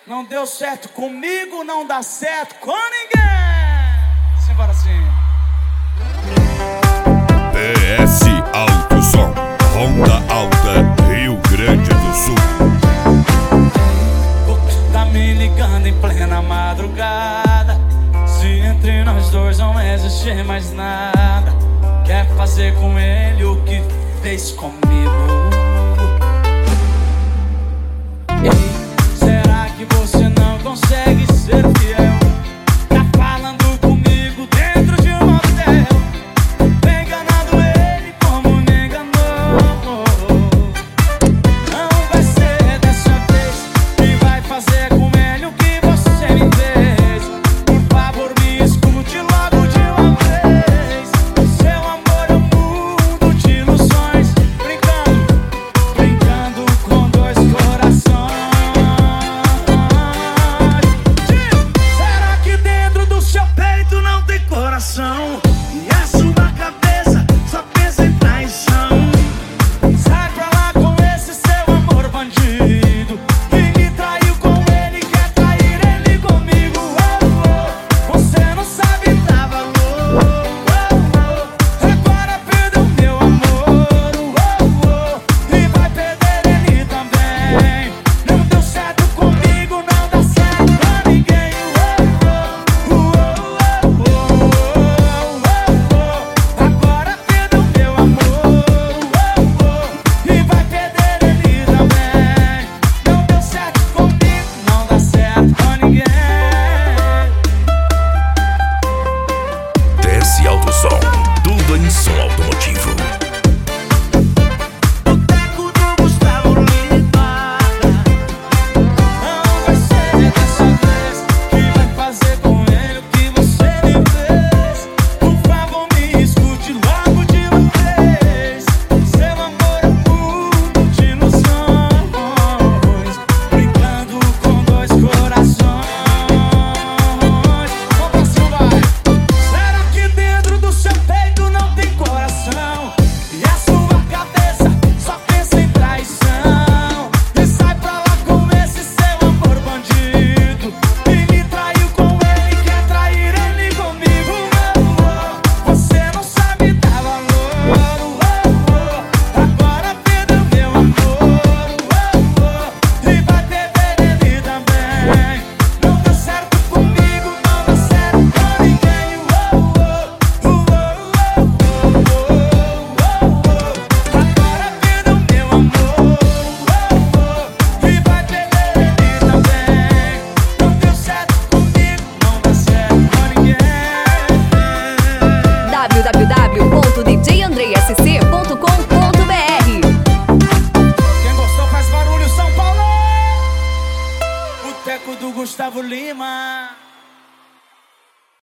Não deu certo comigo, não dá certo com ninguém. Simbora assim. PS Alto Som, Ronda Alta, Rio Grande do Sul. Tu tá me ligando em plena madrugada. Se entre nós dois não existe mais nada, quer fazer com ele o que fez comigo. Ei, será que você não consegue ser fiel? Tá falando comigo dentro de um hotel, enganando ele como me enganou. Não vai ser dessa vez que vai fazer com ele o que você me fez. Por favor, me escute logo de uma vez. Seu amor é um mundo de ilusões, brincando com dois corações. Será que dentro do seu peito não tem coração? E a sua cabeça só pensa em traição. Sai pra lá com esse seu amor bandido, que me traiu com ele, quer trair ele comigo. Você não sabe dar valor. Agora perdeu meu amor, e vai perder ele também. Não deu certo comigo, não dá certo pra ninguém. Agora perdeu meu amor, e vai perder ele também. Não deu certo comigo, não dá certo pra ninguém. PS Alto Som, tudo em som automotivo. Boteco do Gustavo Lima. Não vai ser dessa vez que vai fazer com ele o que você me fez. Por favor, me escute logo de uma vez. Seu amor é um mundo de ilusões, brincando com dois corações. Vamos pra cima, vai. Será que dentro do seu peito não tem coração? E a sua cabeça só pensa em traição. E sai pra lá com esse seu amor bandido, que me traiu com ele, quer trair ele comigo. Você não sabe dar valor. Agora perdeu meu amor, e vai perder ele também. Não deu certo comigo, não dá certo com ninguém. Agora perdeu meu amor, e vai perder ele também. Não deu certo comigo, não dá certo com ninguém. www.djandreasc.com.br. Quem gostou faz barulho, São Paulo. Boteco do Gustavo Lima.